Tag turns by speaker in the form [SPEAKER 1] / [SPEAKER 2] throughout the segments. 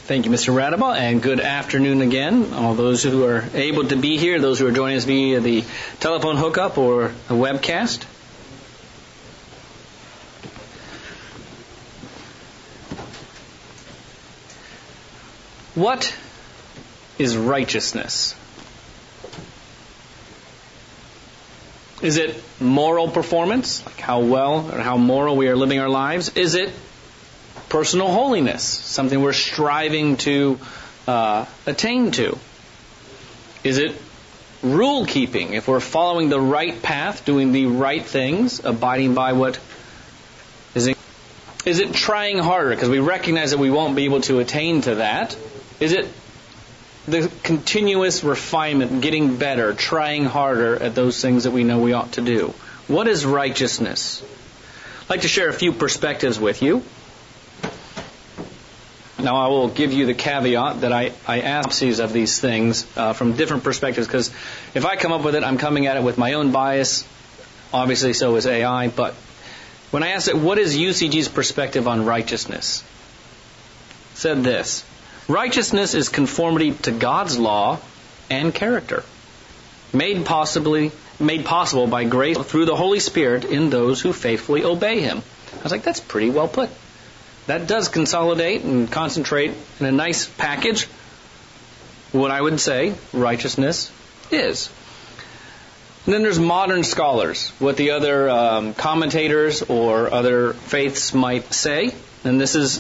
[SPEAKER 1] Thank you, Mr. Radaba, and good afternoon again. All those who are able to be here, those who are joining us via the telephone hookup or the webcast. What is righteousness? Is it moral performance, like how well or how moral we are living our lives? Is it personal holiness, something we're striving to attain to? Is it rule keeping, if we're following the right path, doing the right things, abiding by what is in? Is it trying harder, because we recognize that we won't be able to attain to that? Is it the continuous refinement, getting better, trying harder at those things that we know we ought to do? What is righteousness? I'd like to share a few perspectives with you. Now, I will give you the caveat that I ask of these things from different perspectives, because if I come up with it, I'm coming at it with my own bias. Obviously, so is AI. But when I asked it, what is UCG's perspective on righteousness? It said this: righteousness is conformity to God's law and character, made possible by grace through the Holy Spirit in those who faithfully obey Him. I was like, that's pretty well put. That does consolidate and concentrate in a nice package what I would say righteousness is. And then there's modern scholars, what the other commentators or other faiths might say. And this is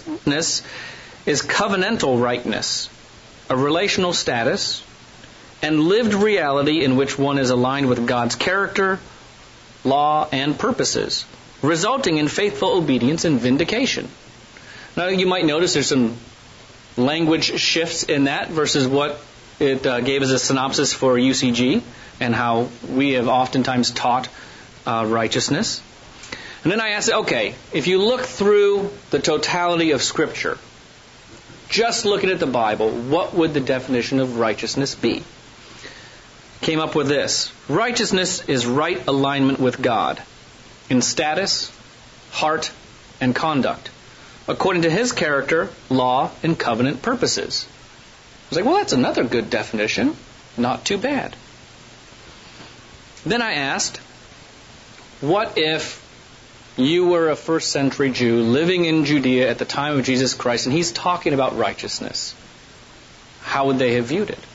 [SPEAKER 1] covenantal rightness, a relational status, and lived reality in which one is aligned with God's character, law, and purposes, resulting in faithful obedience and vindication. Now, you might notice there's some language shifts in that versus what it gave as a synopsis for UCG and how we have oftentimes taught righteousness. And then I asked, okay, if you look through the totality of Scripture, just looking at the Bible, what would the definition of righteousness be? Came up with this: righteousness is right alignment with God in status, heart, and conduct, according to His character, law, and covenant purposes. I was like, well, that's another good definition. Not too bad. Then I asked, what if you were a first century Jew living in Judea at the time of Jesus Christ, and He's talking about righteousness? How would they have viewed it?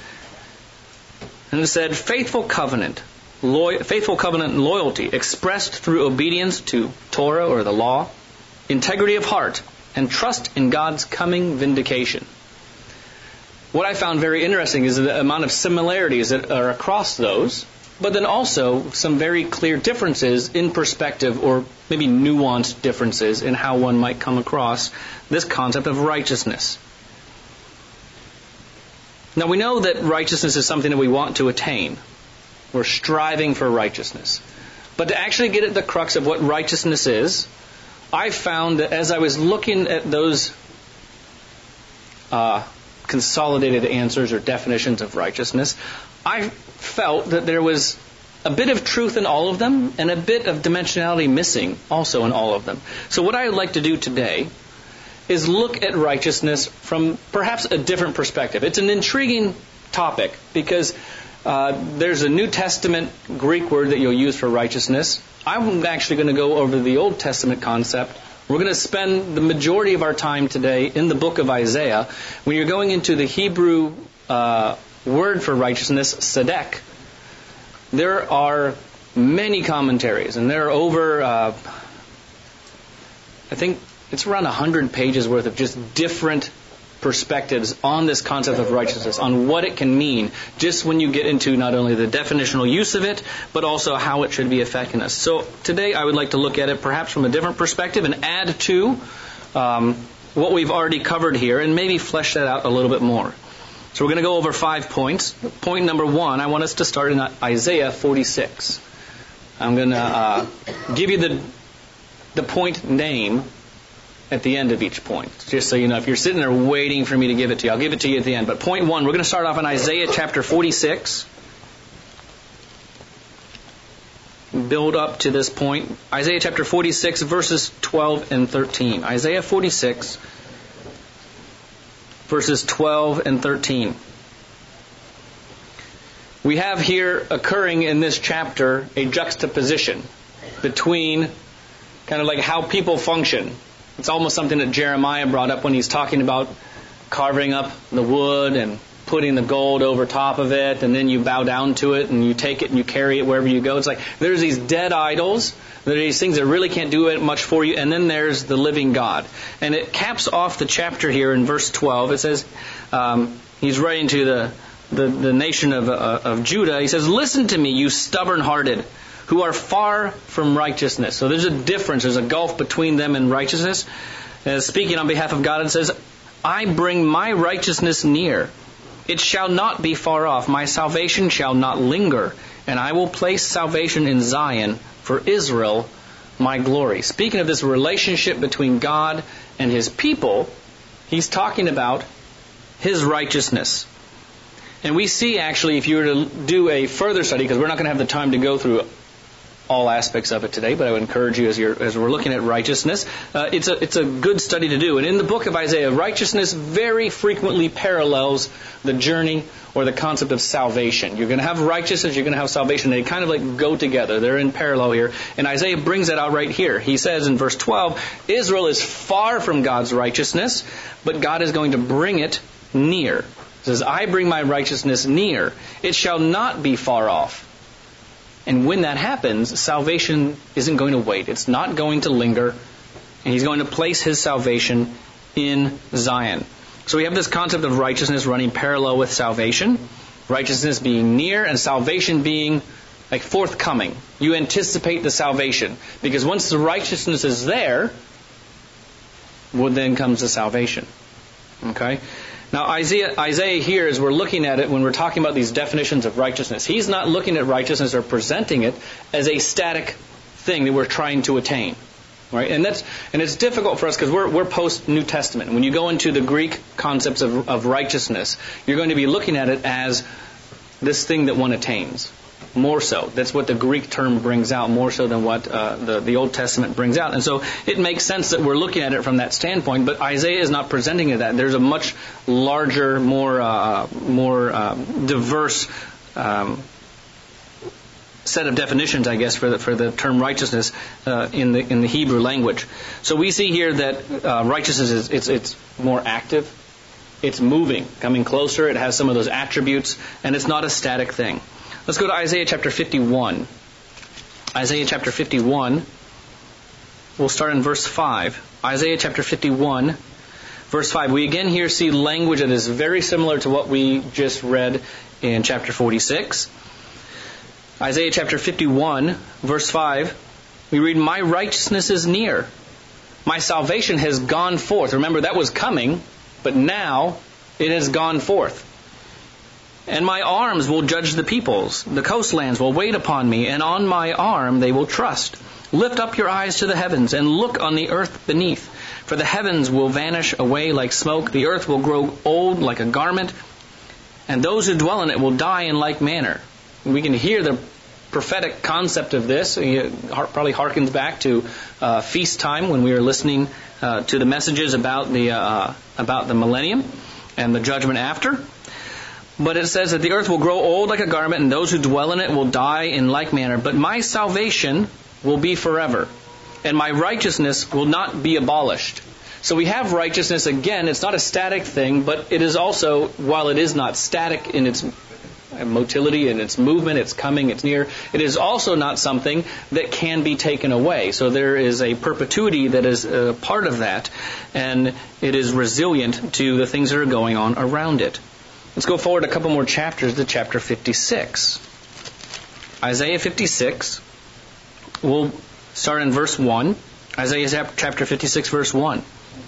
[SPEAKER 1] And it said, faithful covenant and loyalty expressed through obedience to Torah or the law, integrity of heart, and trust in God's coming vindication. What I found very interesting is the amount of similarities that are across those, but then also some very clear differences in perspective, or maybe nuanced differences in how one might come across this concept of righteousness. Now, we know that righteousness is something that we want to attain. We're striving for righteousness. But to actually get at the crux of what righteousness is, I found that as I was looking at those consolidated answers or definitions of righteousness, I felt that there was a bit of truth in all of them and a bit of dimensionality missing also in all of them. So what I would like to do today is look at righteousness from perhaps a different perspective. It's an intriguing topic because there's a New Testament Greek word that you'll use for righteousness. I'm actually going to go over the Old Testament concept. We're going to spend the majority of our time today in the book of Isaiah. When you're going into the Hebrew word for righteousness, tzedek, there are many commentaries, and there are over, I think it's around 100 pages worth of just different perspectives on this concept of righteousness, on what it can mean, just when you get into not only the definitional use of it, but also how it should be affecting us. So today I would like to look at it perhaps from a different perspective and add to what we've already covered here and maybe flesh that out a little bit more. So we're going to go over 5 points. Point number 1, I want us to start in Isaiah 46. I'm going to give you the point name at the end of each point. Just so you know, if you're sitting there waiting for me to give it to you, I'll give it to you at the end. But point 1, we're going to start off in Isaiah chapter 46. Build up to this point. Isaiah chapter 46, verses 12 and 13. Isaiah 46, verses 12 and 13. We have here occurring in this chapter a juxtaposition between kind of like how people function. It's almost something that Jeremiah brought up when he's talking about carving up the wood and putting the gold over top of it, and then you bow down to it and you take it and you carry it wherever you go. It's like there's these dead idols, there are these things that really can't do much for you, and then there's the living God. And it caps off the chapter here in verse 12. It says, he's writing to the nation of Judah. He says, "Listen to me, you stubborn-hearted, who are far from righteousness." So there's a difference, there's a gulf between them and righteousness. Speaking on behalf of God, it says, "I bring my righteousness near. It shall not be far off. My salvation shall not linger. And I will place salvation in Zion for Israel, my glory." Speaking of this relationship between God and His people, He's talking about His righteousness. And we see actually, if you were to do a further study, because we're not going to have the time to go through all aspects of it today, but I would encourage you as we're looking at righteousness, it's a good study to do. And in the book of Isaiah, righteousness very frequently parallels the journey or the concept of salvation. You're going to have righteousness, you're going to have salvation. They kind of like go together. They're in parallel here. And Isaiah brings that out right here. He says in verse 12, Israel is far from God's righteousness, but God is going to bring it near. He says, "I bring my righteousness near. It shall not be far off." And when that happens, salvation isn't going to wait. It's not going to linger. And He's going to place His salvation in Zion. So we have this concept of righteousness running parallel with salvation. Righteousness being near and salvation being like forthcoming. You anticipate the salvation. Because once the righteousness is there, well, then comes the salvation. Okay? Now, Isaiah here, as we're looking at it, when we're talking about these definitions of righteousness, he's not looking at righteousness or presenting it as a static thing that we're trying to attain, right? And it's difficult for us because we're post New Testament. When you go into the Greek concepts of righteousness, you're going to be looking at it as this thing that one attains. More so. That's what the Greek term brings out, more so than what the Old Testament brings out. And so it makes sense that we're looking at it from that standpoint, but Isaiah is not presenting it that. There's a much larger, more diverse set of definitions, I guess, for the term righteousness in the Hebrew language. So we see here that righteousness it's more active, it's moving, coming closer, it has some of those attributes, and it's not a static thing. Let's go to Isaiah chapter 51. Isaiah chapter 51, we'll start in verse 5. Isaiah chapter 51, verse 5. We again here see language that is very similar to what we just read in chapter 46. Isaiah chapter 51, verse 5, we read, "My righteousness is near. My salvation has gone forth." Remember, that was coming, but now it has gone forth. "And my arms will judge the peoples. The coastlands will wait upon me, and on my arm they will trust. Lift up your eyes to the heavens, and look on the earth beneath. For the heavens will vanish away like smoke. The earth will grow old like a garment, and those who dwell in it will die in like manner." We can hear the prophetic concept of this. It probably harkens back to feast time when we were listening to the messages about the millennium and the judgment after. But it says that the earth will grow old like a garment, and those who dwell in it will die in like manner. But my salvation will be forever, and my righteousness will not be abolished. So we have righteousness again. It's not a static thing, but it is also, while it is not static in its motility and its movement, it's coming, it's near, it is also not something that can be taken away. So there is a perpetuity that is a part of that, and it is resilient to the things that are going on around it. Let's go forward a couple more chapters to chapter 56. Isaiah 56. We'll start in verse 1. Isaiah chapter 56, verse 1.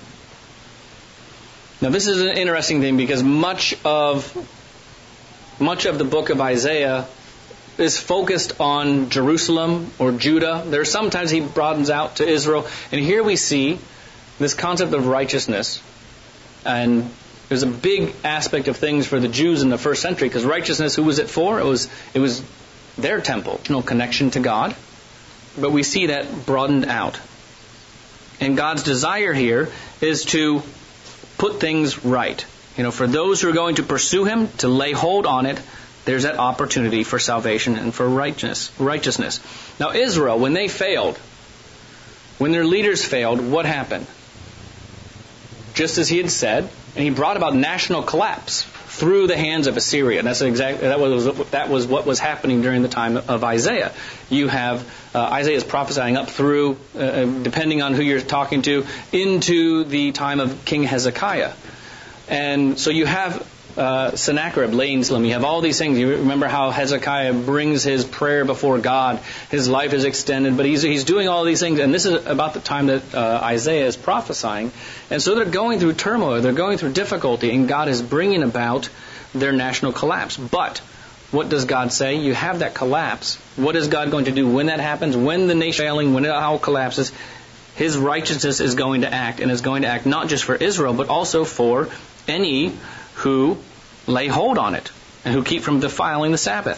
[SPEAKER 1] Now this is an interesting thing because much of the book of Isaiah is focused on Jerusalem or Judah. There are sometimes he broadens out to Israel. And here we see this concept of righteousness. And there's a big aspect of things for the Jews in the first century, because righteousness, who was it for? It was their temple. No connection to God. But we see that broadened out. And God's desire here is to put things right. For those who are going to pursue Him, to lay hold on it, there's that opportunity for salvation and for righteousness. Now Israel, when they failed, when their leaders failed, what happened? Just as He had said, and He brought about national collapse through the hands of Assyria. And that was what was happening during the time of Isaiah. You have Isaiah's prophesying up through, depending on who you're talking to, into the time of King Hezekiah. And so you have Sennacherib laying Slim. You have all these things. You remember how Hezekiah brings his prayer before God. His life is extended, but he's doing all these things. And this is about the time that Isaiah is prophesying. And so they're going through turmoil. They're going through difficulty. And God is bringing about their national collapse. But what does God say? You have that collapse. What is God going to do when that happens? When the nation is failing, when it all collapses, His righteousness is going to act. And is going to act not just for Israel, but also for any who lay hold on it and who keep from defiling the Sabbath.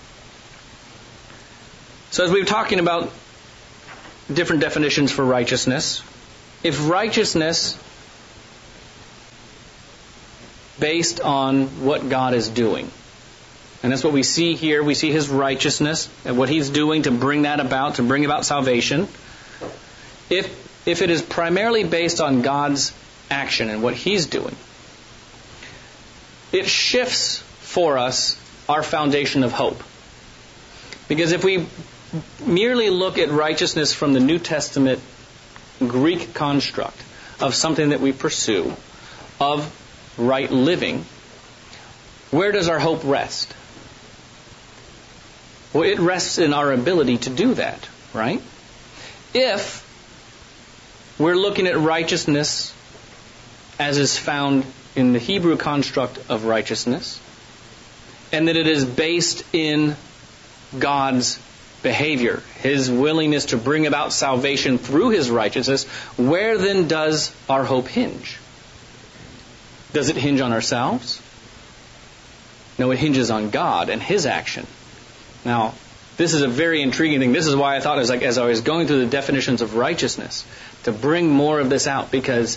[SPEAKER 1] So as we were talking about different definitions for righteousness, if righteousness based on what God is doing, and that's what we see here, we see His righteousness and what He's doing to bring that about, to bring about salvation. If it is primarily based on God's action and what He's doing, it shifts for us our foundation of hope. Because if we merely look at righteousness from the New Testament Greek construct of something that we pursue, of right living, where does our hope rest? Well, it rests in our ability to do that, right? If we're looking at righteousness as is found in the Hebrew construct of righteousness, and that it is based in God's behavior, His willingness to bring about salvation through His righteousness, where then does our hope hinge? Does it hinge on ourselves? No, it hinges on God and His action. Now, this is a very intriguing thing. This is why I thought, as I was going through the definitions of righteousness, to bring more of this out, because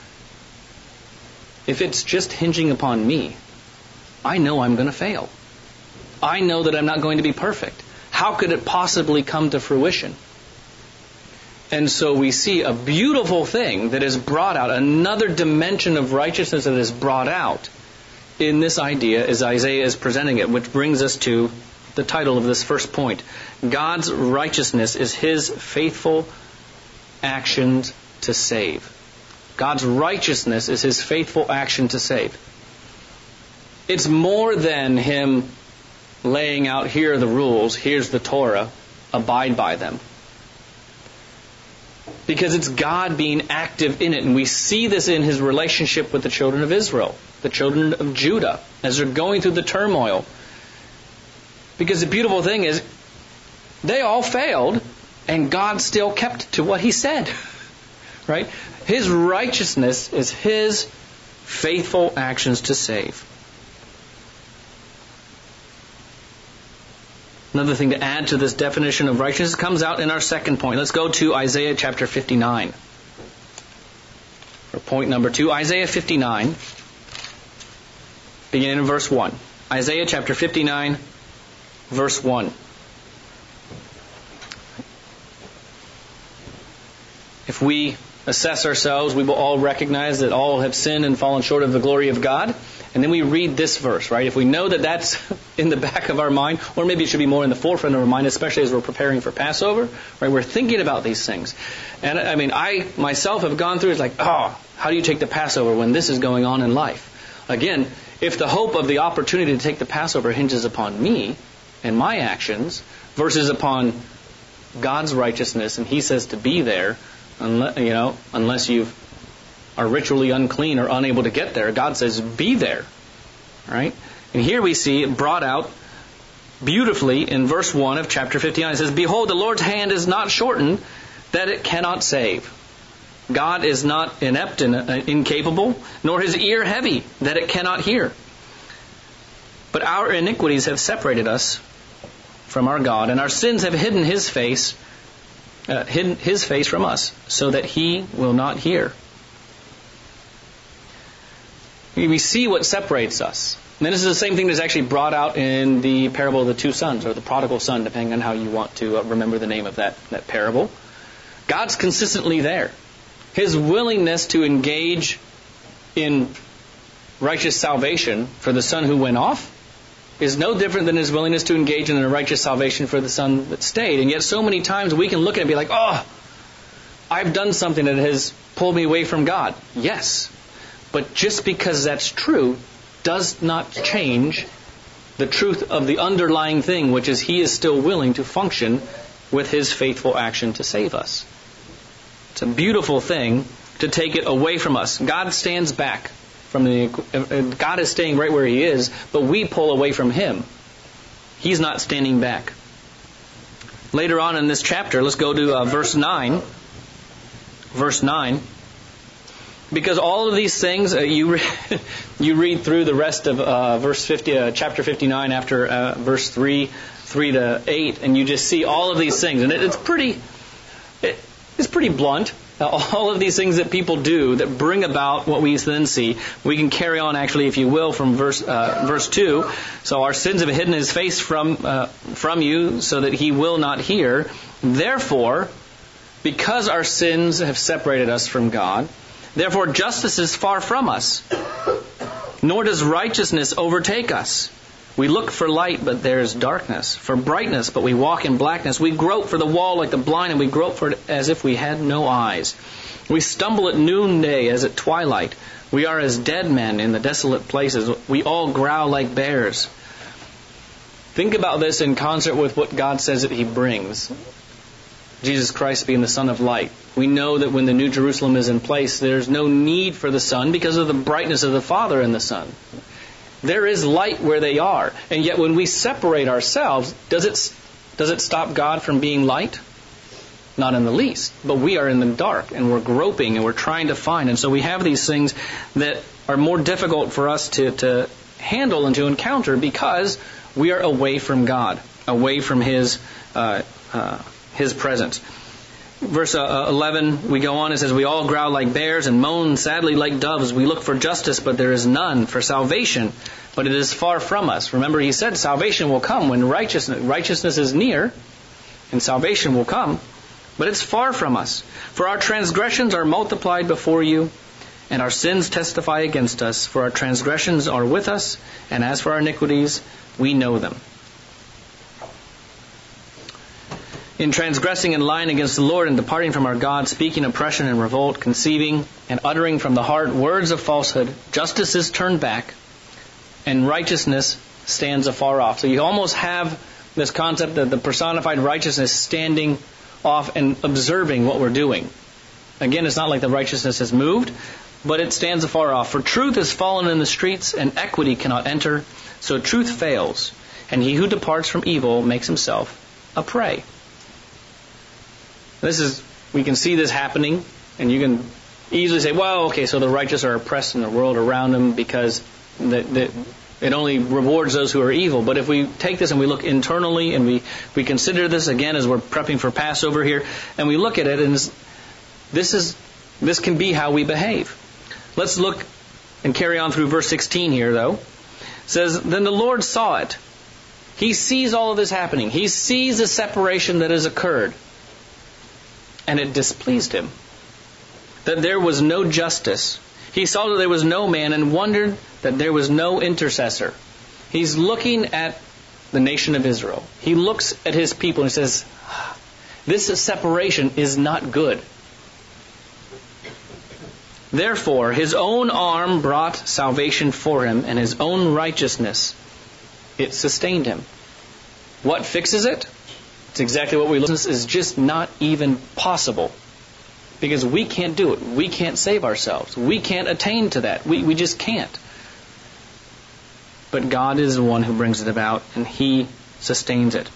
[SPEAKER 1] if it's just hinging upon me, I know I'm going to fail. I know that I'm not going to be perfect. How could it possibly come to fruition? And so we see a beautiful thing that is brought out, another dimension of righteousness that is brought out in this idea as Isaiah is presenting it, which brings us to the title of this first point. God's righteousness is His faithful actions to save. God's righteousness is His faithful action to save. It's more than Him laying out, here are the rules, here's the Torah, abide by them. Because it's God being active in it. And we see this in His relationship with the children of Israel, the children of Judah, as they're going through the turmoil. Because the beautiful thing is, they all failed, and God still kept to what He said. Right? His righteousness is His faithful actions to save. Another thing to add to this definition of righteousness comes out in our second point. Let's go to Isaiah chapter 59. For point number 2, Isaiah 59, beginning in verse 1. Isaiah chapter 59, verse 1. If we assess ourselves, we will all recognize that all have sinned and fallen short of the glory of God. And then we read this verse, right? If we know that that's in the back of our mind, or maybe it should be more in the forefront of our mind, especially as we're preparing for Passover, right? We're thinking about these things. And I myself have gone through, it's like, how do you take the Passover when this is going on in life? Again, if the hope of the opportunity to take the Passover hinges upon me and my actions versus upon God's righteousness, and He says to be there, unless you are ritually unclean or unable to get there, God says be there. Right? And here we see it brought out beautifully in verse 1 of chapter 59. It says, "Behold, the Lord's hand is not shortened, that it cannot save. God is not inept and incapable, nor His ear heavy, that it cannot hear. But our iniquities have separated us from our God, and our sins have hidden His face from us, so that He will not hear." We see what separates us. And this is the same thing that's actually brought out in the parable of the two sons, or the prodigal son, depending on how you want to remember the name of that parable. God's consistently there. His willingness to engage in righteous salvation for the son who went off is no different than his willingness to engage in a righteous salvation for the son that stayed. And yet so many times we can look at it and be like, oh, I've done something that has pulled me away from God. Yes. But just because that's true does not change the truth of the underlying thing, which is He is still willing to function with His faithful action to save us. It's a beautiful thing to take it away from us. God stands back from God is staying right where He is, but we pull away from Him. He's not standing back. Later on in this chapter, let's go to verse 9. Verse 9. Because all of these things, you read through the rest of chapter 59 after verse 3 to 8, and you just see all of these things, and it's pretty blunt. All of these things that people do that bring about what we then see. We can carry on, actually, if you will, from verse 2. So our sins have hidden His face from you, so that He will not hear. Therefore, because our sins have separated us from God, therefore justice is far from us, nor does righteousness overtake us. We look for light, but there is darkness. For brightness, but we walk in blackness. We grope for the wall like the blind, and we grope for it as if we had no eyes. We stumble at noonday as at twilight. We are as dead men in the desolate places. We all growl like bears. Think about this in concert with what God says that He brings. Jesus Christ being the Son of Light. We know that when the New Jerusalem is in place, there's no need for the sun because of the brightness of the Father and the Son. There is light where they are. And yet when we separate ourselves, does it stop God from being light? Not in the least. But we are in the dark, and we're groping, and we're trying to find. And so we have these things that are more difficult for us to handle and to encounter because we are away from God, away from His presence. Verse 11, we go on, it says, we all growl like bears and moan sadly like doves. We look for justice, but there is none, for salvation, but it is far from us. Remember, He said salvation will come when righteousness is near, and salvation will come, but it's far from us. For our transgressions are multiplied before You, and our sins testify against us. For our transgressions are with us, and as for our iniquities, we know them. In transgressing and lying against the Lord and departing from our God, speaking oppression and revolt, conceiving and uttering from the heart words of falsehood, justice is turned back and righteousness stands afar off. So you almost have this concept of the personified righteousness standing off and observing what we're doing. Again, it's not like the righteousness has moved, but it stands afar off. For truth has fallen in the streets and equity cannot enter. So truth fails, and he who departs from evil makes himself a prey. We can see this happening, and you can easily say, well, okay, so the righteous are oppressed in the world around them because it only rewards those who are evil. But if we take this and we look internally and we consider this again as we're prepping for Passover here, and we look at it, and this can be how we behave. Let's look and carry on through verse 16 here, though. It says, then the Lord saw it. He sees all of this happening. He sees the separation that has occurred. And it displeased Him that there was no justice. He saw that there was no man and wondered that there was no intercessor. He's looking at the nation of Israel. He looks at His people and He says, this separation is not good. Therefore, His own arm brought salvation for Him, and His own righteousness, it sustained Him. What fixes it? It's exactly what we look at. This is just not even possible. Because we can't do it. We can't save ourselves. We can't attain to that. We just can't. But God is the one who brings it about, and He sustains it.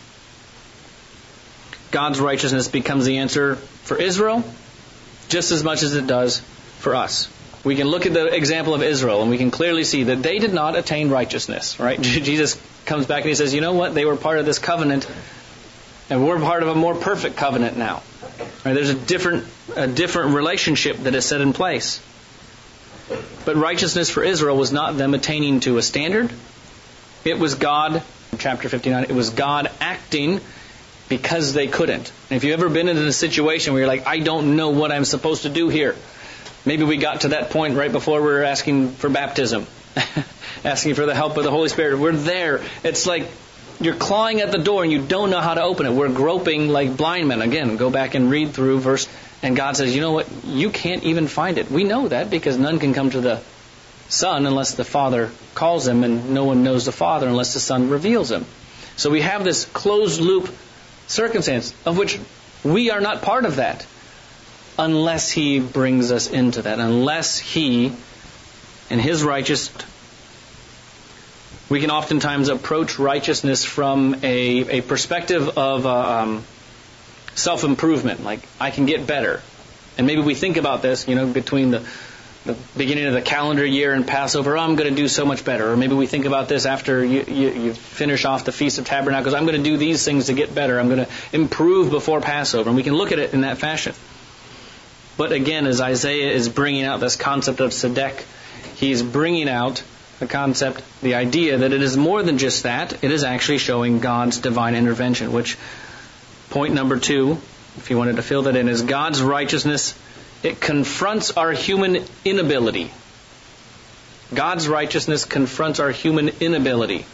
[SPEAKER 1] God's righteousness becomes the answer for Israel just as much as it does for us. We can look at the example of Israel, and we can clearly see that they did not attain righteousness. Right? Jesus comes back and He says, you know what? They were part of this covenant, and we're part of a more perfect covenant now. Right? There's a different relationship that is set in place. But righteousness for Israel was not them attaining to a standard. It was God, chapter 59, it was God acting because they couldn't. And if you've ever been in a situation where you're like, I don't know what I'm supposed to do here. Maybe we got to that point right before we were asking for baptism. Asking for the help of the Holy Spirit. We're there. It's like you're clawing at the door and you don't know how to open it. We're groping like blind men. Again, go back and read through verse. And God says, you know what? You can't even find it. We know that because none can come to the Son unless the Father calls him, and no one knows the Father unless the Son reveals him. So we have this closed loop circumstance of which we are not part of that unless He brings us into that. Unless He, in His righteousness, we can oftentimes approach righteousness from a perspective of self-improvement, like I can get better. And maybe we think about this, between the beginning of the calendar year and Passover, I'm going to do so much better. Or maybe we think about this after you finish off the Feast of Tabernacles, I'm going to do these things to get better. I'm going to improve before Passover. And we can look at it in that fashion. But again, as Isaiah is bringing out this concept of tzedek, he's bringing out the concept, the idea that it is more than just that. It is actually showing God's divine intervention, which point number 2, if you wanted to fill that in, is God's righteousness. It confronts our human inability. God's righteousness confronts our human inability.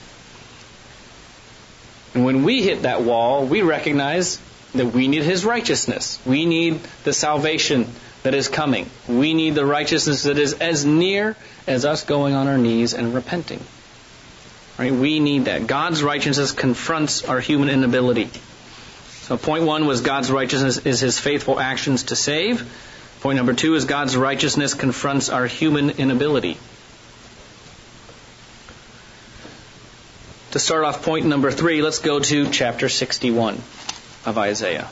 [SPEAKER 1] And when we hit that wall, we recognize that we need His righteousness. We need the salvation that is coming. We need the righteousness that is as near as us going on our knees and repenting. Right? We need that. God's righteousness confronts our human inability. So point 1 was God's righteousness is His faithful actions to save. Point number 2 is God's righteousness confronts our human inability. To start off point number 3, let's go to chapter 61 of Isaiah.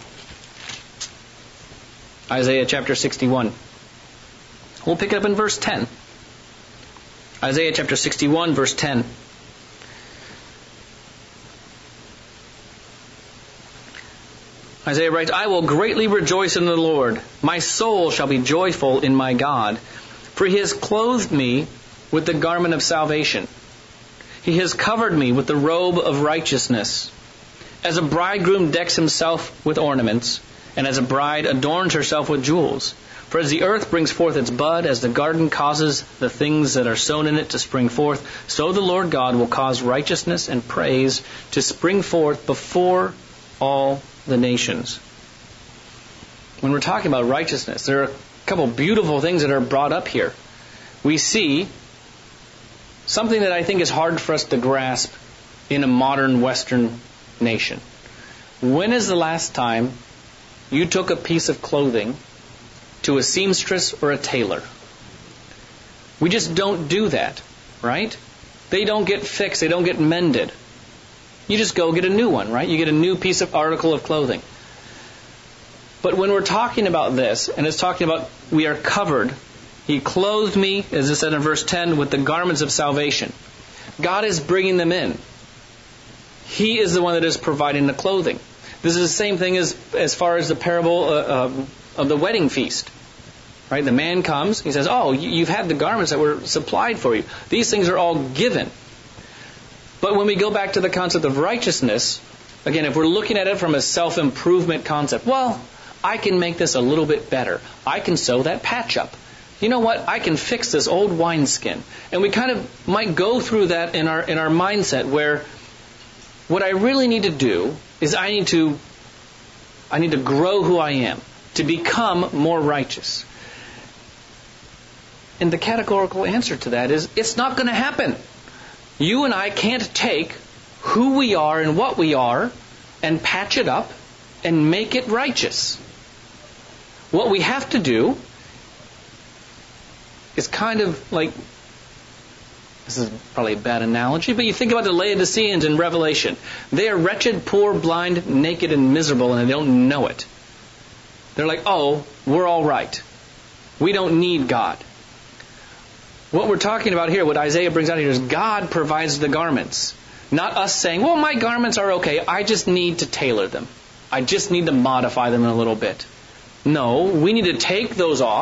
[SPEAKER 1] Isaiah chapter 61. We'll pick it up in verse 10. Isaiah chapter 61, verse 10. Isaiah writes, I will greatly rejoice in the Lord. My soul shall be joyful in my God, for He has clothed me with the garment of salvation. He has covered me with the robe of righteousness. As a bridegroom decks himself with ornaments, and as a bride adorns herself with jewels. For as the earth brings forth its bud, as the garden causes the things that are sown in it to spring forth, so the Lord God will cause righteousness and praise to spring forth before all the nations. When we're talking about righteousness, there are a couple beautiful things that are brought up here. We see something that I think is hard for us to grasp in a modern Western nation. When is the last time you took a piece of clothing to a seamstress or a tailor? We just don't do that, right? They don't get fixed, they don't get mended. You just go get a new one, right? You get a new piece of article of clothing. But when we're talking about this, and it's talking about we are covered, He clothed me, as it said in verse 10, with the garments of salvation. God is bringing them in. He is the one that is providing the clothing. This is the same thing as far as the parable of the wedding feast. Right? The man comes, he says, oh, you've had the garments that were supplied for you. These things are all given. But when we go back to the concept of righteousness, again, if we're looking at it from a self-improvement concept, well, I can make this a little bit better. I can sew that patch up. You know what? I can fix this old wineskin. And we kind of might go through that in our mindset where what I really need to do is I need to grow who I am, to become more righteous. And the categorical answer to that is, it's not going to happen. You and I can't take who we are and what we are and patch it up and make it righteous. What we have to do is kind of like, this is probably a bad analogy, but you think about the Laodiceans in Revelation. They are wretched, poor, blind, naked, and miserable, and they don't know it. They're like, oh, we're all right. We don't need God. What we're talking about here, what Isaiah brings out here, is God provides the garments. Not us saying, well, my garments are okay. I just need to tailor them. I just need to modify them a little bit. No, we need to take those off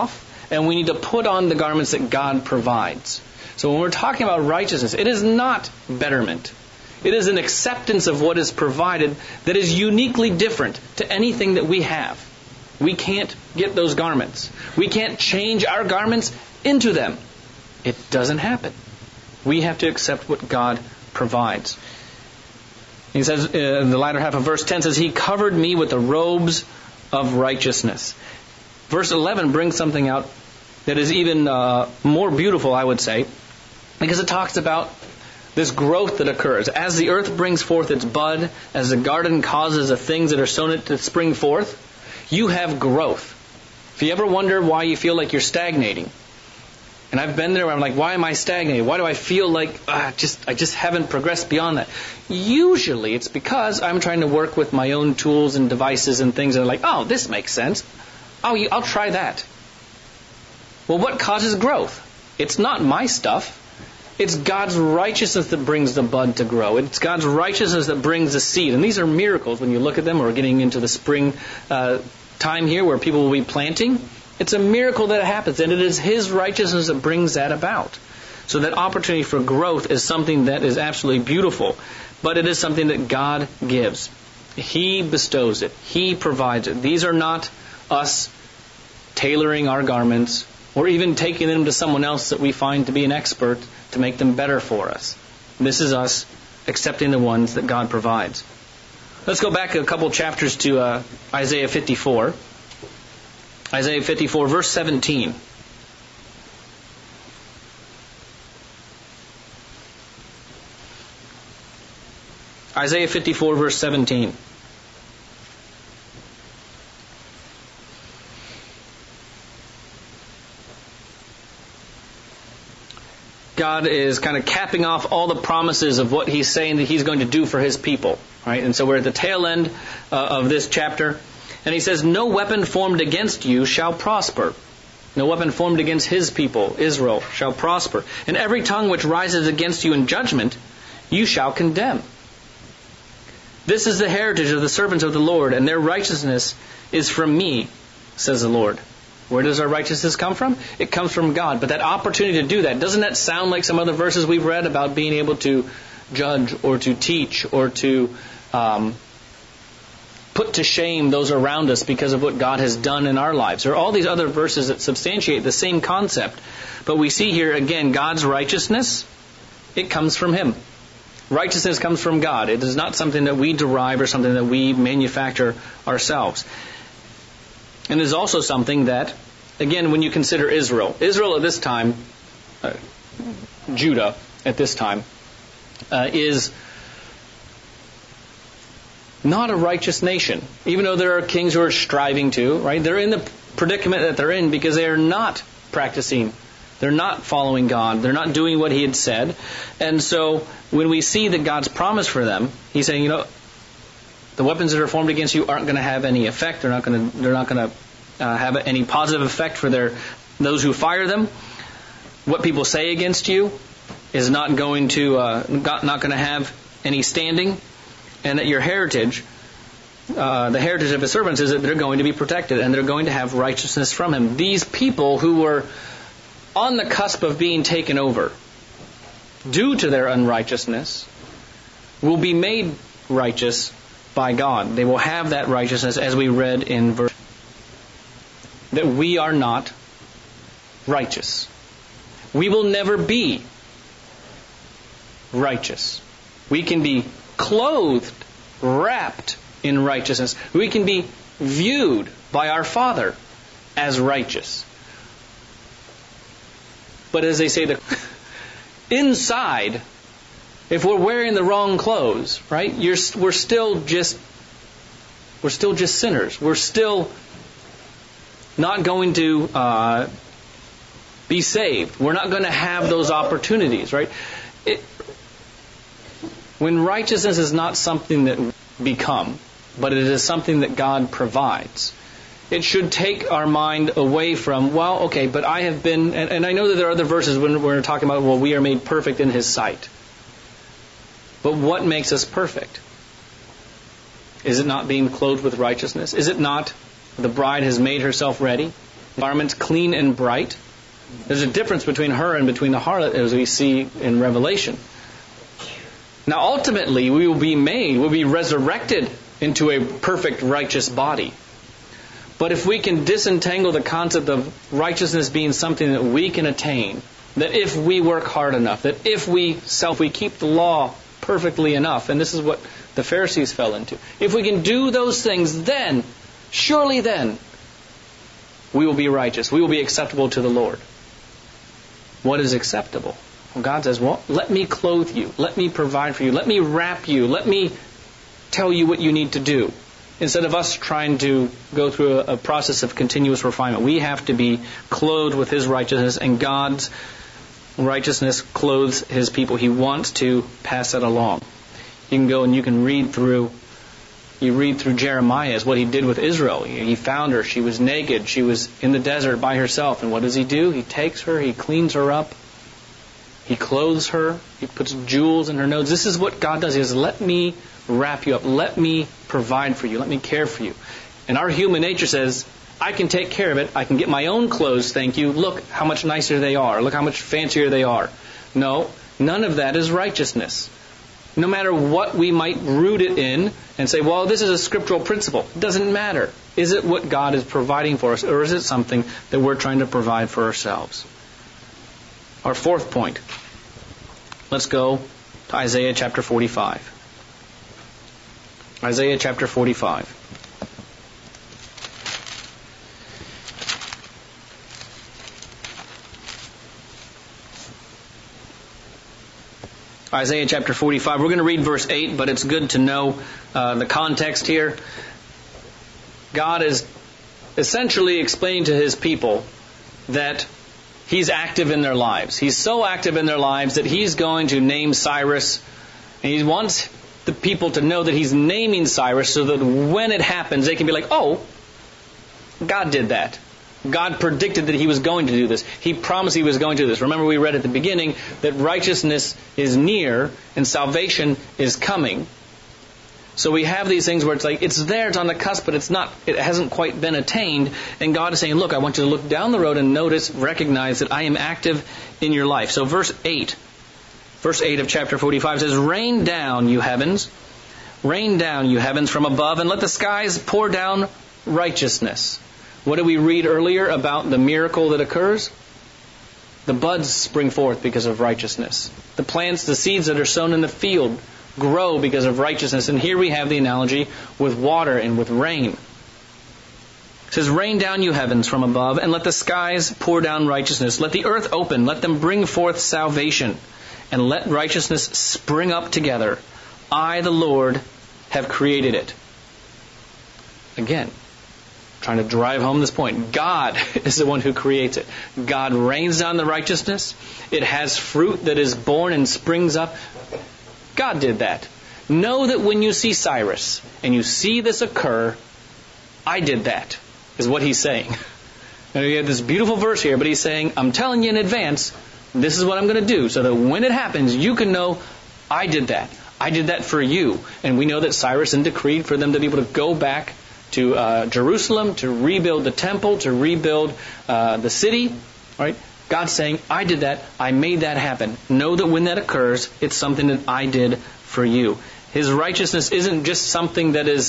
[SPEAKER 1] and we need to put on the garments that God provides. So when we're talking about righteousness, it is not betterment. It is an acceptance of what is provided that is uniquely different to anything that we have. We can't get those garments. We can't change our garments into them. It doesn't happen. We have to accept what God provides. He says, in the latter half of verse 10 says, He covered me with the robes of righteousness. Verse 11 brings something out that is even more beautiful, I would say, because it talks about this growth that occurs. As the earth brings forth its bud, as the garden causes the things that are sown in it to spring forth, you have growth. If you ever wonder why you feel like you're stagnating, and I've been there where I'm like, why am I stagnating? Why do I feel like I just haven't progressed beyond that? Usually it's because I'm trying to work with my own tools and devices and things that are like, oh, this makes sense. Oh, I'll try that. Well, what causes growth? It's not my stuff. It's God's righteousness that brings the bud to grow. It's God's righteousness that brings the seed. And these are miracles when you look at them. We're getting into the spring time here where people will be planting. It's a miracle that it happens, and it is His righteousness that brings that about. So that opportunity for growth is something that is absolutely beautiful, but it is something that God gives. He bestows it. He provides it. These are not us tailoring our garments or even taking them to someone else that we find to be an expert to make them better for us. This is us accepting the ones that God provides. Let's go back a couple chapters to Isaiah 54. Isaiah 54, verse 17. Isaiah 54, verse 17. God is kind of capping off all the promises of what He's saying that He's going to do for His people. Right? And so we're at the tail end of this chapter. And He says, no weapon formed against you shall prosper. No weapon formed against His people, Israel, shall prosper. And every tongue which rises against you in judgment, you shall condemn. This is the heritage of the servants of the Lord, and their righteousness is from me, says the Lord. Where does our righteousness come from? It comes from God. But that opportunity to do that, doesn't that sound like some other verses we've read about being able to judge or to teach or to put to shame those around us because of what God has done in our lives? There are all these other verses that substantiate the same concept. But we see here, again, God's righteousness, it comes from Him. Righteousness comes from God. It is not something that we derive or something that we manufacture ourselves. And it is also something that, again, when you consider Israel at this time, Judah at this time, is not a righteous nation. Even though there are kings who are striving to, right? They're in the predicament that they're in because they are not practicing. They're not following God. They're not doing what He had said. And so when we see that God's promise for them, He's saying, the weapons that are formed against you aren't going to have any effect. They're not going to have any positive effect for those who fire them. What people say against you is not going to have any standing, and that your heritage, the heritage of His servants, is that they're going to be protected and they're going to have righteousness from Him. These people who were on the cusp of being taken over due to their unrighteousness will be made righteous by God. They will have that righteousness, as we read in verse, that we are not righteous. We will never be righteous. We can be clothed, wrapped in righteousness. We can be viewed by our Father as righteous. But as they say, inside, if we're wearing the wrong clothes, right? We're still just sinners. We're still not going to be saved. We're not going to have those opportunities, right? When righteousness is not something that we become, but it is something that God provides, it should take our mind away from, but I have been, and I know that there are other verses when we're talking about, we are made perfect in His sight. But what makes us perfect? Is it not being clothed with righteousness? Is it not the bride has made herself ready? garments clean and bright. There's a difference between her and between the harlot, as we see in Revelation. Now ultimately we will be resurrected into a perfect righteous body. But if we can disentangle the concept of righteousness being something that we can attain, that if we work hard enough, that if we keep the law perfectly enough, and this is what the Pharisees fell into. If we can do those things, then, surely then, we will be righteous. We will be acceptable to the Lord. What is acceptable? Well, God says, well, let me clothe you. Let me provide for you. Let me wrap you. Let me tell you what you need to do. Instead of us trying to go through a process of continuous refinement, we have to be clothed with His righteousness, and God's righteousness clothes His people. He wants to pass that along. You can go and you can read through Jeremiah, as what he did with Israel. He found her. She was naked. She was in the desert by herself. And what does he do? He takes her. He cleans her up. He clothes her. He puts jewels in her nose. This is what God does. He says, let me wrap you up. Let me provide for you. Let me care for you. And our human nature says, I can take care of it. I can get my own clothes, thank you. Look how much nicer they are. Look how much fancier they are. No, none of that is righteousness. No matter what we might root it in and say, well, this is a scriptural principle. It doesn't matter. Is it what God is providing for us, or is it something that we're trying to provide for ourselves? Our fourth point. Let's go to Isaiah chapter 45. Isaiah chapter 45. Isaiah chapter 45. We're going to read verse 8, but it's good to know the context here. God is essentially explaining to His people that He's active in their lives. He's so active in their lives that He's going to name Cyrus, and He wants the people to know that He's naming Cyrus so that when it happens, they can be like, oh, God did that. God predicted that He was going to do this. He promised He was going to do this. Remember, we read at the beginning that righteousness is near and salvation is coming. So we have these things where it's like, it's there, it's on the cusp, but it hasn't quite been attained. And God is saying, look, I want you to look down the road and recognize that I am active in your life. So verse 8 of chapter 45 says, rain down, you heavens from above, and let the skies pour down righteousness. What did we read earlier about the miracle that occurs? The buds spring forth because of righteousness. The plants, the seeds that are sown in the field grow because of righteousness. And here we have the analogy with water and with rain. It says, rain down, you heavens from above, and let the skies pour down righteousness. Let the earth open, let them bring forth salvation, and let righteousness spring up together. I, the Lord, have created it. Again, trying to drive home this point. God is the one who creates it. God rains down the righteousness. It has fruit that is born and springs up. God did that. Know that when you see Cyrus and you see this occur, I did that, is what he's saying. Now you have this beautiful verse here, but he's saying, I'm telling you in advance, this is what I'm going to do, so that when it happens, you can know, I did that. I did that for you. And we know that Cyrus then decreed for them to be able to go back to Jerusalem, to rebuild the temple, to rebuild the city. Right? God's saying, I did that. I made that happen. Know that when that occurs, it's something that I did for you. His righteousness isn't just something that is...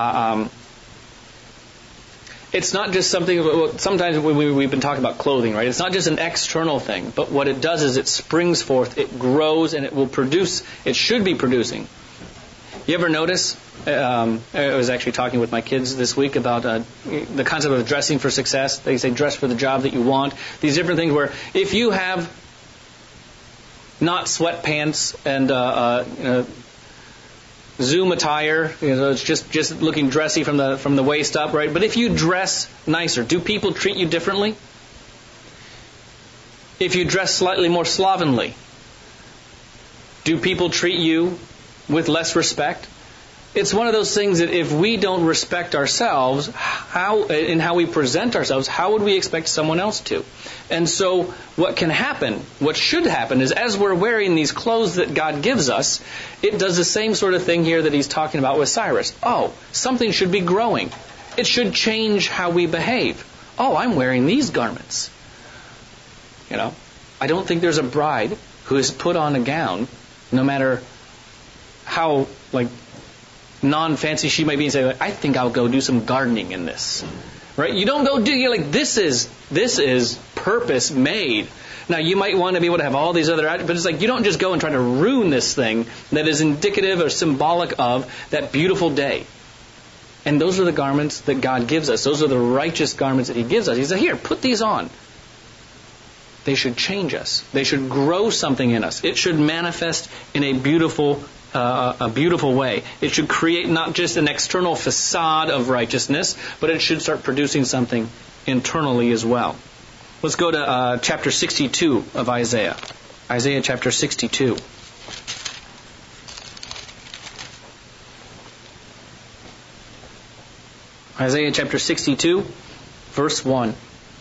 [SPEAKER 1] it's not just something... Sometimes we've been talking about clothing, right? It's not just an external thing. But what it does is it springs forth, it grows, and it will produce... It should be producing. You ever notice... I was actually talking with my kids this week about the concept of dressing for success. They say dress for the job that you want. These different things where if you have not sweatpants and Zoom attire, it's just looking dressy from the waist up, right? But if you dress nicer, do people treat you differently? If you dress slightly more slovenly, do people treat you with less respect? It's one of those things that if we don't respect ourselves, how we present ourselves, how would we expect someone else to? And so what can happen, what should happen, is as we're wearing these clothes that God gives us, it does the same sort of thing here that he's talking about with Cyrus. Oh, something should be growing. It should change how we behave. oh, I'm wearing these garments. I don't think there's a bride who has put on a gown, no matter how non-fancy she might be, and say, I think I'll go do some gardening in this. Right? You don't go do, you're like, this is purpose made. Now, you might want to be able to have all these other, but it's like you don't just go and try to ruin this thing that is indicative or symbolic of that beautiful day. And those are the garments that God gives us. Those are the righteous garments that He gives us. He said, here, put these on. They should change us. They should grow something in us. It should manifest in a beautiful way. It should create not just an external facade of righteousness, but it should start producing something internally as well. Let's go to chapter 62 of Isaiah. Isaiah chapter 62. Isaiah chapter 62, verse 1.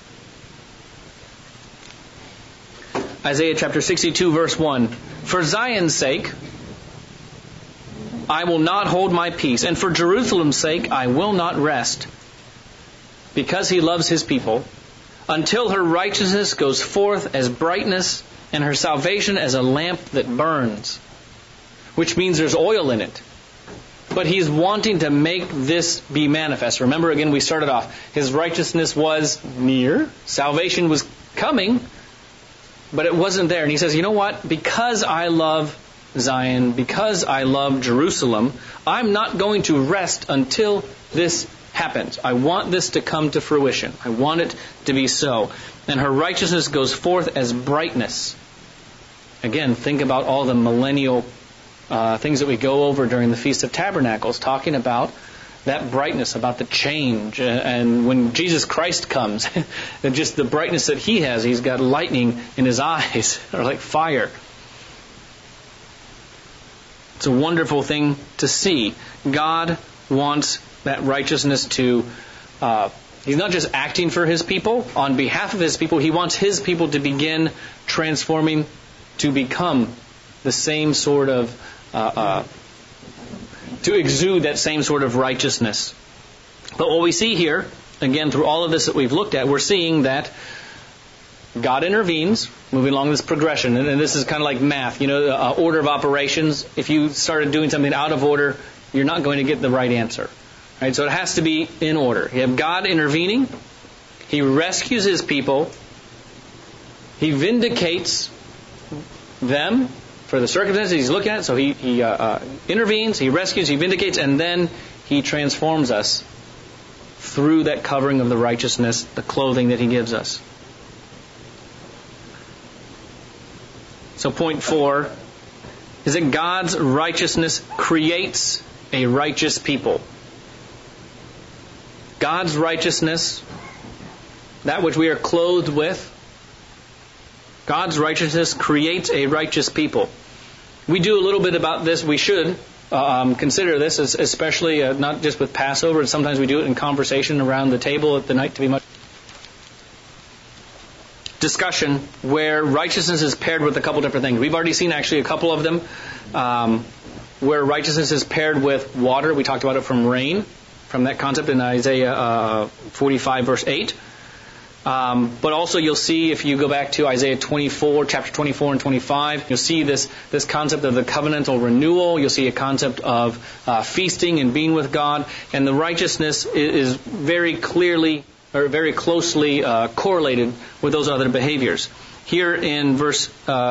[SPEAKER 1] Isaiah chapter 62, verse 1. For Zion's sake, I will not hold my peace, and for Jerusalem's sake, I will not rest, because He loves His people, until her righteousness goes forth as brightness, and her salvation as a lamp that burns. Which means there's oil in it. But He's wanting to make this be manifest. Remember, again, we started off, His righteousness was near, salvation was coming, but it wasn't there. And He says, you know what? Because I love Zion, because I love Jerusalem, I'm not going to rest until this happens. I want this to come to fruition. I want it to be so. And her righteousness goes forth as brightness. Again, think about all the millennial things that we go over during the Feast of Tabernacles, talking about that brightness, about the change. And when Jesus Christ comes, and just the brightness that He has, He's got lightning in His eyes, or like fire. It's a wonderful thing to see. God wants that righteousness to... He's not just acting for His people, on behalf of His people. He wants His people to begin transforming, to become the same sort of... to exude that same sort of righteousness. But what we see here, again, through all of this that we've looked at, we're seeing that God intervenes, moving along this progression. And this is kind of like math, order of operations. If you started doing something out of order, you're not going to get the right answer. Right? So it has to be in order. You have God intervening. He rescues His people. He vindicates them for the circumstances He's looking at. So He intervenes, He rescues, He vindicates, and then He transforms us through that covering of the righteousness, the clothing that He gives us. So point 4 is that God's righteousness creates a righteous people. God's righteousness, that which we are clothed with, God's righteousness creates a righteous people. We do a little bit about this. We should consider this, especially not just with Passover. Sometimes we do it in conversation around the table at the night to be much discussion where righteousness is paired with a couple different things. We've already seen actually a couple of them where righteousness is paired with water. We talked about it from rain, from that concept in Isaiah 45 verse 8. But also you'll see, if you go back to Isaiah 24, chapter 24 and 25, you'll see this concept of the covenantal renewal. You'll see a concept of feasting and being with God. And the righteousness is very clearly or very closely correlated with those other behaviors. Here in verse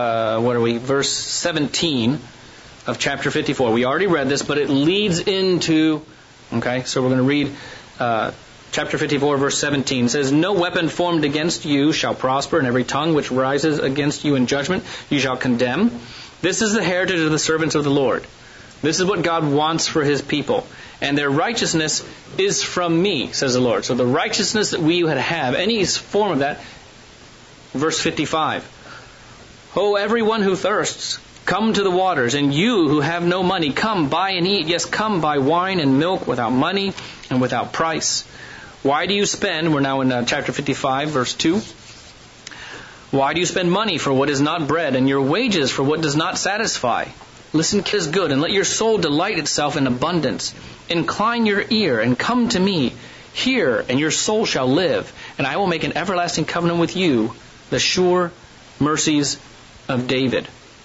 [SPEAKER 1] 17 of chapter 54. We already read this, but it leads into, okay, so we're going to read chapter 54, verse 17. It says, no weapon formed against you shall prosper, and every tongue which rises against you in judgment you shall condemn. This is the heritage of the servants of the Lord. This is what God wants for His people. And their righteousness is from me, says the Lord. So the righteousness that we would have, any form of that, verse 55. Oh, everyone who thirsts, come to the waters, and you who have no money, come buy and eat. Yes, come buy wine and milk without money and without price. Why do you spend, we're now in chapter 55, verse 2. Why do you spend money for what is not bread, and your wages for what does not satisfy? Listen, kiss good, and let your soul delight itself in abundance. Incline your ear, and come to me. Hear, and your soul shall live, and I will make an everlasting covenant with you, the sure mercies of David.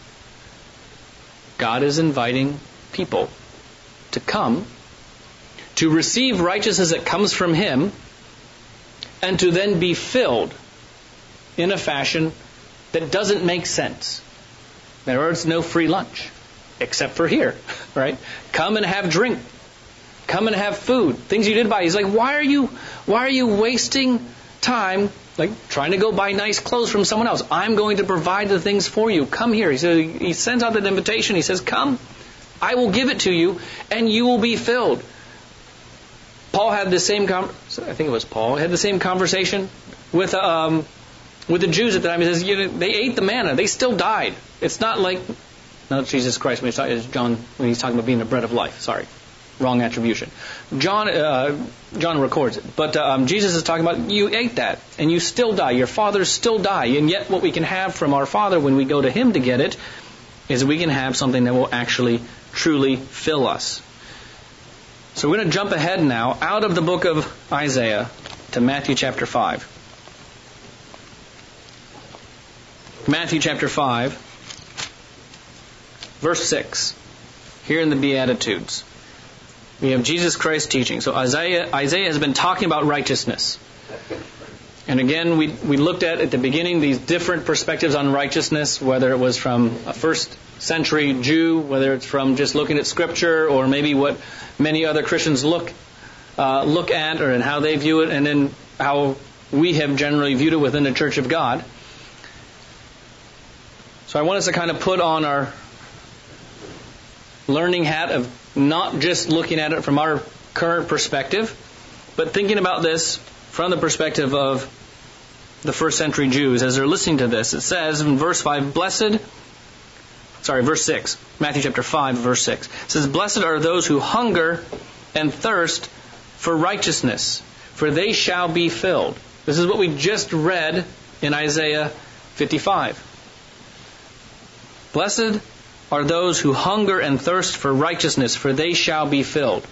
[SPEAKER 1] God is inviting people to come, to receive righteousness that comes from Him, and to then be filled in a fashion that doesn't make sense. In other words, no free lunch, except for here, right? Come and have drink. Come and have food. Things you did buy. He's like, why are you wasting time, like trying to go buy nice clothes from someone else? I'm going to provide the things for you. Come here. He sends out an invitation. He says, come, I will give it to you, and you will be filled. Paul had the same I think it was Paul had the same conversation with the Jews at the time. He says, they ate the manna. They still died. It's not like, not Jesus Christ, when he's talking about being the bread of life. Sorry. Wrong attribution. John records it. But Jesus is talking about, you ate that, and you still die. Your fathers still die. And yet what we can have from our Father when we go to Him to get it is we can have something that will actually, truly fill us. So we're going to jump ahead now out of the book of Isaiah to Matthew chapter 5. Matthew chapter 5, verse 6. Here in the Beatitudes, we have Jesus Christ teaching. So Isaiah has been talking about righteousness. And again, we looked at the beginning these different perspectives on righteousness, whether it was from a first century Jew, whether it's from just looking at Scripture, or maybe what many other Christians look at, or in how they view it, and then how we have generally viewed it within the Church of God. So I want us to kind of put on our learning hat of not just looking at it from our current perspective, but thinking about this from the perspective of the first century Jews as they're listening to this. It says in verse 6, Matthew chapter 5, verse 6. It says, blessed are those who hunger and thirst for righteousness, for they shall be filled. This is what we just read in Isaiah 55. Blessed are those who hunger and thirst for righteousness, for they shall be filled.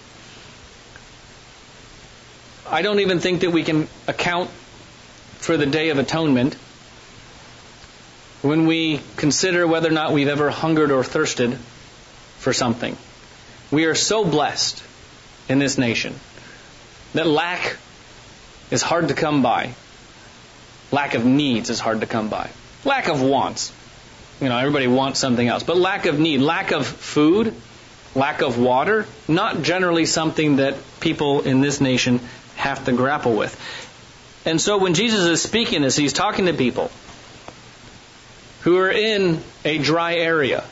[SPEAKER 1] I don't even think that we can account for the Day of Atonement when we consider whether or not we've ever hungered or thirsted for something. We are so blessed in this nation that lack is hard to come by. Lack of needs is hard to come by. Lack of wants. Everybody wants something else. But lack of need, lack of food, lack of water, not generally something that people in this nation have to grapple with. And so when Jesus is speaking this, He's talking to people who are in a dry area,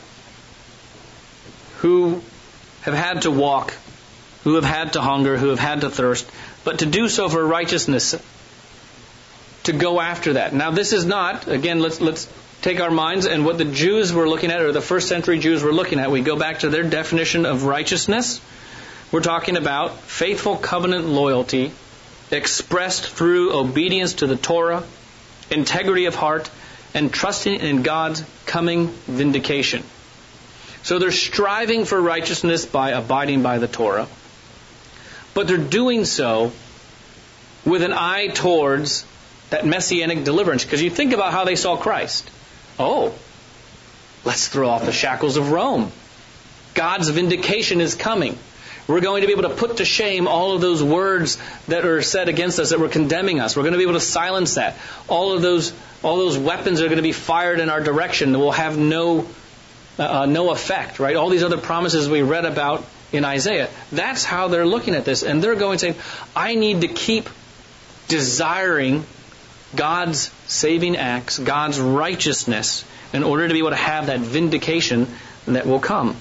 [SPEAKER 1] who have had to walk, who have had to hunger, who have had to thirst, but to do so for righteousness, to go after that. Now this is not, again, let's take our minds and what the Jews were looking at, or the first century Jews were looking at. We go back to their definition of righteousness. We're talking about faithful covenant loyalty expressed through obedience to the Torah, integrity of heart, and trusting in God's coming vindication. So they're striving for righteousness by abiding by the Torah, but they're doing so with an eye towards that messianic deliverance. Because you think about how they saw Christ. Oh, let's throw off the shackles of Rome. God's vindication is coming. We're going to be able to put to shame all of those words that are said against us, that were condemning us. We're going to be able to silence that. All of those weapons are going to be fired in our direction that will have no effect, right? All these other promises we read about in Isaiah. That's how they're looking at this. And they're going saying, I need to keep desiring God's saving acts, God's righteousness, in order to be able to have that vindication that will come.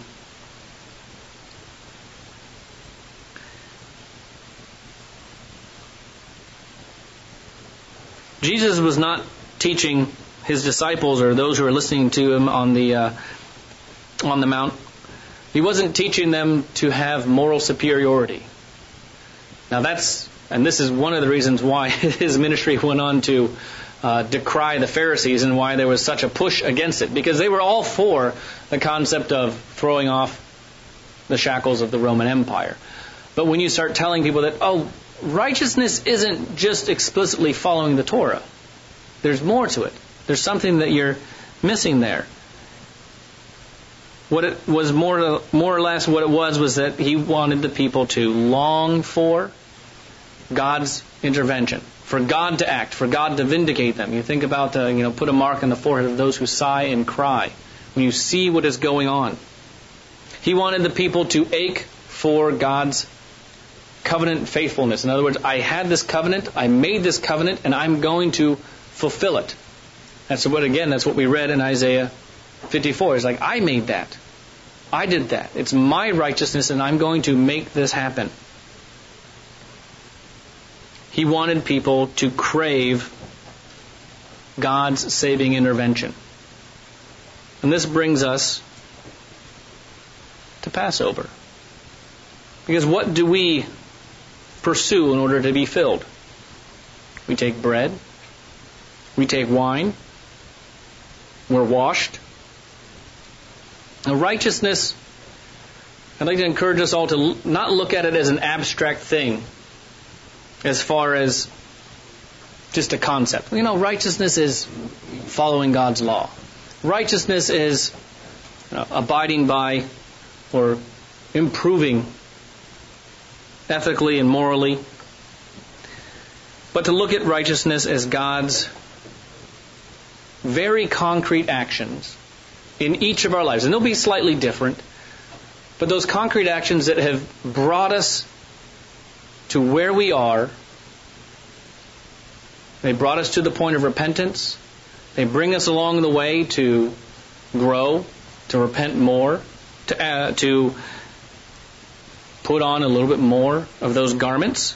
[SPEAKER 1] Jesus was not teaching His disciples or those who are listening to Him on the mount. He wasn't teaching them to have moral superiority. Now this is one of the reasons why His ministry went on to decry the Pharisees and why there was such a push against it. Because they were all for the concept of throwing off the shackles of the Roman Empire. But when you start telling people that, righteousness isn't just explicitly following the Torah. There's more to it. There's something that you're missing there. What it was more or less what it was that he wanted the people to long for God's intervention, for God to act, for God to vindicate them. You think about put a mark on the forehead of those who sigh and cry when you see what is going on. He wanted the people to ache for God's covenant faithfulness. In other words, I had this covenant, I made this covenant, and I'm going to fulfill it. That's what we read in Isaiah 54. It's like, I made that. I did that. It's my righteousness, and I'm going to make this happen. He wanted people to crave God's saving intervention. And this brings us to Passover. Because what do we pursue in order to be filled? We take bread. We take wine. We're washed. Now, righteousness, I'd like to encourage us all to not look at it as an abstract thing, as far as just a concept. Righteousness is following God's law. Righteousness is abiding by or improving ethically and morally. But to look at righteousness as God's very concrete actions in each of our lives. And they'll be slightly different, but those concrete actions that have brought us to where we are, they brought us to the point of repentance. They bring us along the way to grow, to repent more, to put on a little bit more of those garments.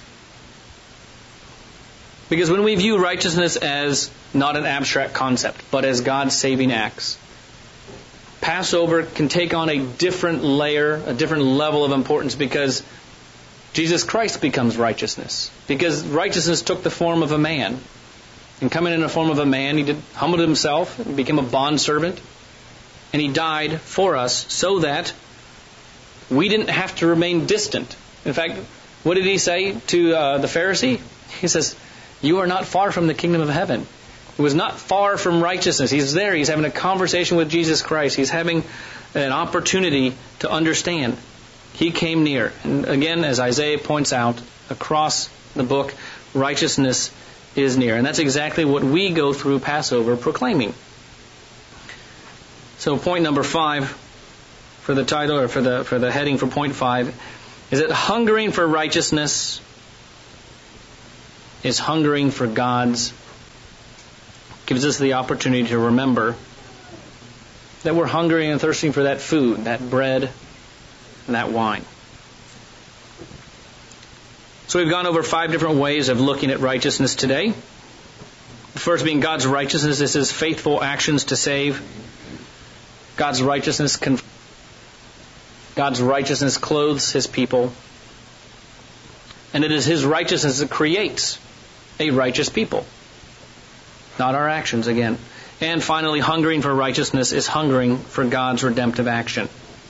[SPEAKER 1] Because when we view righteousness as not an abstract concept, but as God's saving acts, Passover can take on a different layer, a different level of importance, because Jesus Christ becomes righteousness. Because righteousness took the form of a man. And coming in the form of a man, he humbled himself, and became a bondservant, and he died for us so that we didn't have to remain distant. In fact, what did he say to the Pharisee? He says, "You are not far from the kingdom of heaven." He was not far from righteousness. He's there. He's having a conversation with Jesus Christ. He's having an opportunity to understand. He came near. And again, as Isaiah points out, across the book, righteousness is near. And that's exactly what we go through Passover proclaiming. So point number 5 for the title, or for the heading for point 5, is that hungering for righteousness is hungering for God's. Gives us the opportunity to remember that we're hungry and thirsting for that food, that bread, and that wine. So we've gone over 5 different ways of looking at righteousness today. The first being God's righteousness. This is faithful actions to save. God's righteousness clothes His people. And it is His righteousness that creates a righteous people. Not our actions again. And finally, hungering for righteousness is hungering for God's redemptive action.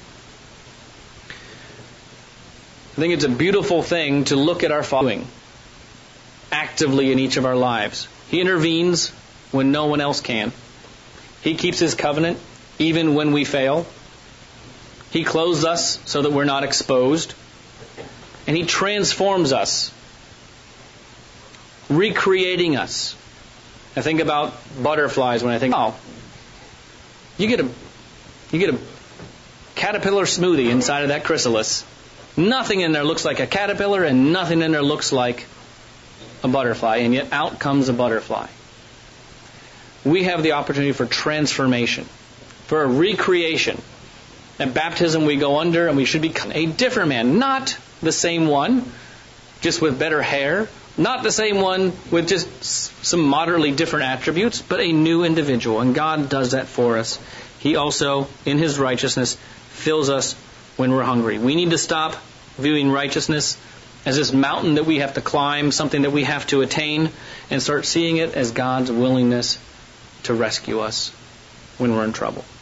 [SPEAKER 1] I think it's a beautiful thing to look at our following actively in each of our lives. He intervenes when no one else can. He keeps His covenant even when we fail. He clothes us so that we're not exposed. And He transforms us, recreating us. I think about butterflies when I think, you get a caterpillar smoothie inside of that chrysalis. Nothing in there looks like a caterpillar, and nothing in there looks like a butterfly, and yet out comes a butterfly. We have the opportunity for transformation, for a recreation. At baptism we go under, and we should become a different man. Not the same one, just with better hair. Not the same one with just some moderately different attributes, but a new individual. And God does that for us. He also, in His righteousness, fills us when we're hungry. We need to stop viewing righteousness as this mountain that we have to climb, something that we have to attain, and start seeing it as God's willingness to rescue us when we're in trouble.